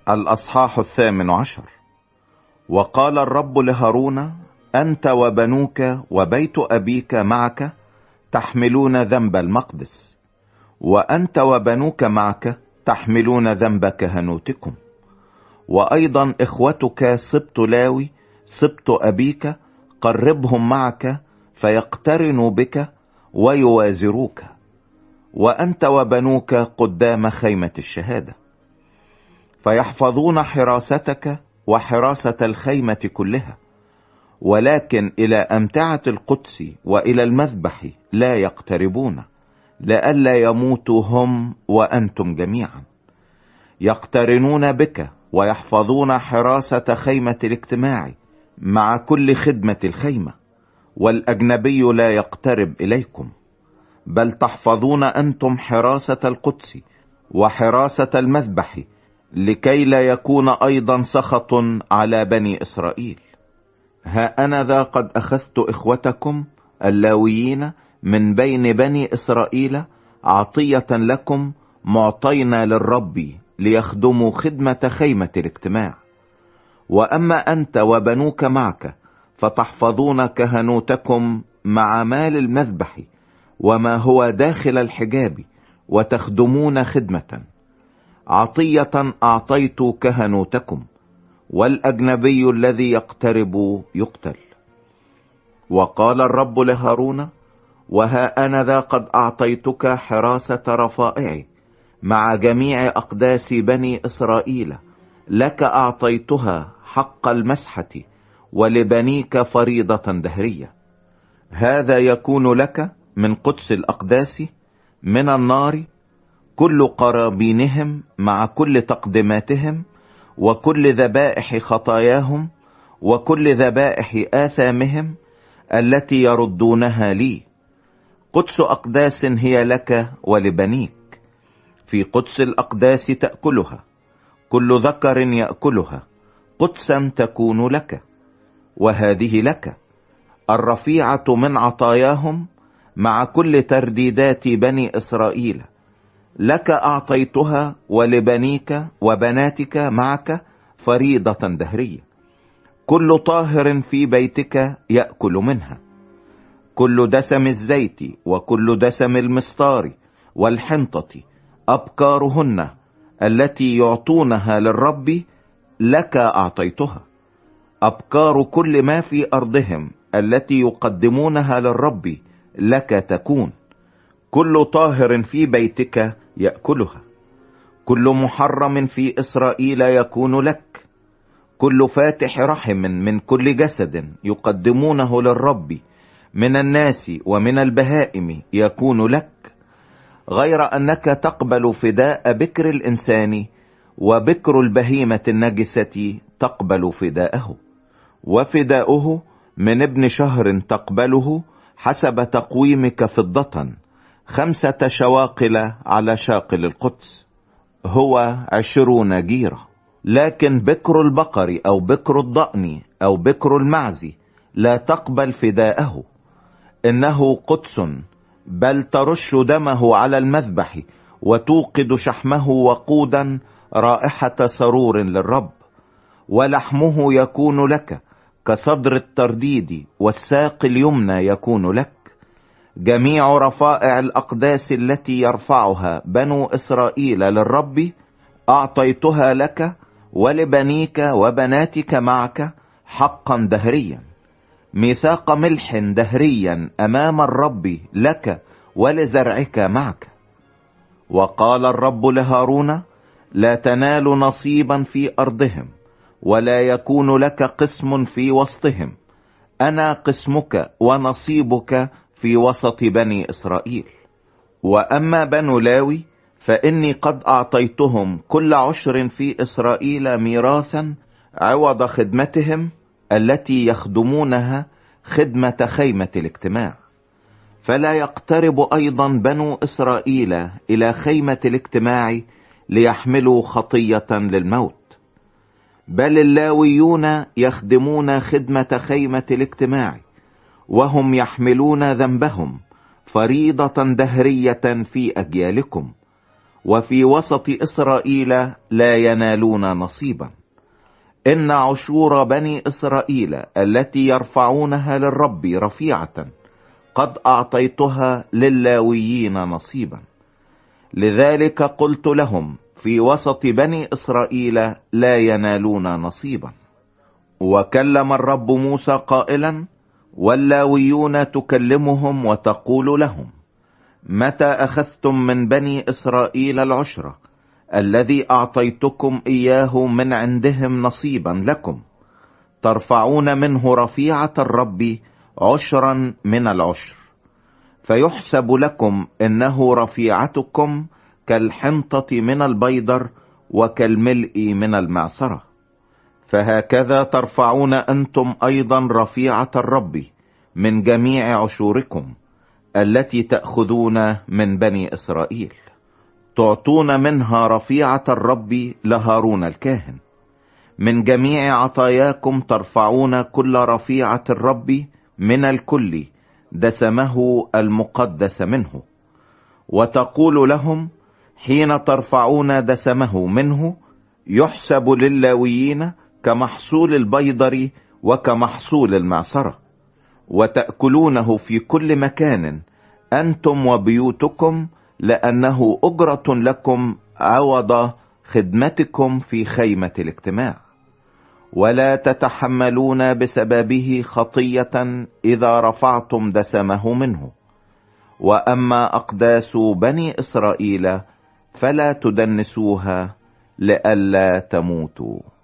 الأصحاح 18. وقال الرب لهارون: أنت وبنوك وبيت أبيك معك تحملون ذنب المقدس، وأنت وبنوك معك تحملون ذنب كهنوتكم، وأيضا إخوتك سبط لاوي سبط أبيك قربهم معك فيقترنوا بك ويوازروك، وأنت وبنوك قدام خيمة الشهادة، فيحفظون حراستك وحراسة الخيمة كلها، ولكن إلى أمتعة القدس وإلى المذبح لا يقتربون، لئلا يموتوا هم وأنتم جميعا. يقترنون بك ويحفظون حراسة خيمة الاجتماع مع كل خدمة الخيمة، والأجنبي لا يقترب إليكم، بل تحفظون أنتم حراسة القدس وحراسة المذبح، لكي لا يكون أيضا سخط على بني إسرائيل. ها أنا ذا قد أخذت إخوتكم اللاويين من بين بني إسرائيل عطية لكم، معطينا للرب ليخدموا خدمة خيمة الاجتماع. وأما أنت وبنوك معك فتحفظون كهنوتكم مع مال المذبح وما هو داخل الحجاب، وتخدمون خدمة. عطية أعطيت كهنوتكم، والأجنبي الذي يقترب يقتل. وقال الرب لهارون: وها أنا ذا قد أعطيتك حراسة رفائعي مع جميع أقداس بني إسرائيل، لك أعطيتها حق المسحة، ولبنيك فريضة دهرية. هذا يكون لك من قدس الأقداس من النار كل قرابينهم مع كل تقدماتهم، وكل ذبائح خطاياهم، وكل ذبائح آثامهم التي يردونها لي. قدس أقداس هي لك ولبنيك، في قدس الأقداس تأكلها، كل ذكر يأكلها قدسا تكون لك. وهذه لك الرفيعة من عطاياهم مع كل ترديدات بني إسرائيل، لك أعطيتها ولبنيك وبناتك معك فريضة دهرية. كل طاهر في بيتك يأكل منها، كل دسم الزيت وكل دسم المستار والحنطة أبكارهن التي يعطونها للرب لك أعطيتها. أبكار كل ما في أرضهم التي يقدمونها للرب لك تكون، كل طاهر في بيتك يأكلها. كل محرم في إسرائيل يكون لك، كل فاتح رحم من كل جسد يقدمونه للرب من الناس ومن البهائم يكون لك، غير أنك تقبل فداء بكر الإنسان، وبكر البهيمة النجسة تقبل فداءه، وفداؤه من ابن شهر تقبله حسب تقويمك فضة 5 شواقل على شاقل القدس، هو 20 جيرة. لكن بكر البقر أو بكر الضأن أو بكر المعز لا تقبل فداءه، إنه قدس، بل ترش دمه على المذبح وتوقد شحمه وقودا رائحة سرور للرب، ولحمه يكون لك كصدر الترديد، والساق اليمنى يكون لك. جميع رفائع الأقداس التي يرفعها بنو إسرائيل للرب أعطيتها لك ولبنيك وبناتك معك حقا دهريا، ميثاق ملح دهريا أمام الرب لك ولزرعك معك. وقال الرب لهارون: لا تنال نصيبا في أرضهم، ولا يكون لك قسم في وسطهم، أنا قسمك ونصيبك في وسط بني إسرائيل. وأما بنو لاوي فإني قد أعطيتهم كل عشر في إسرائيل ميراثا عوض خدمتهم التي يخدمونها خدمة خيمة الاجتماع. فلا يقترب أيضا بنو إسرائيل إلى خيمة الاجتماع ليحملوا خطية للموت، بل اللاويون يخدمون خدمة خيمة الاجتماع، وهم يحملون ذنبهم فريضة دهرية في أجيالكم، وفي وسط إسرائيل لا ينالون نصيبا. إن عشور بني إسرائيل التي يرفعونها للرب رفيعة قد أعطيتها للاويين نصيبا. لذلك قلت لهم في وسط بني إسرائيل لا ينالون نصيبا. وكلم الرب موسى قائلا: واللاويون تكلمهم وتقول لهم: متى أخذتم من بني إسرائيل العشر الذي أعطيتكم إياه من عندهم نصيبا لكم، ترفعون منه رفيعة الرب عشرا من العشر، فيحسب لكم إنه رفيعتكم كالحنطة من البيدر وكالملء من المعصرة. فهكذا ترفعون أنتم أيضا رفيعة الرب من جميع عشوركم التي تأخذون من بني إسرائيل، تعطون منها رفيعة الرب لهارون الكاهن. من جميع عطاياكم ترفعون كل رفيعة الرب من الكل دسمه المقدس منه، وتقول لهم: حين ترفعون دسمه منه يحسب للاويين كمحصول البيضر وكمحصول المعصرة، وتأكلونه في كل مكان أنتم وبيوتكم، لأنه أجرة لكم عوض خدمتكم في خيمة الاجتماع. ولا تتحملون بسببه خطية إذا رفعتم دسمه منه. وأما أقداس بني إسرائيل فلا تدنسوها لئلا تموتوا.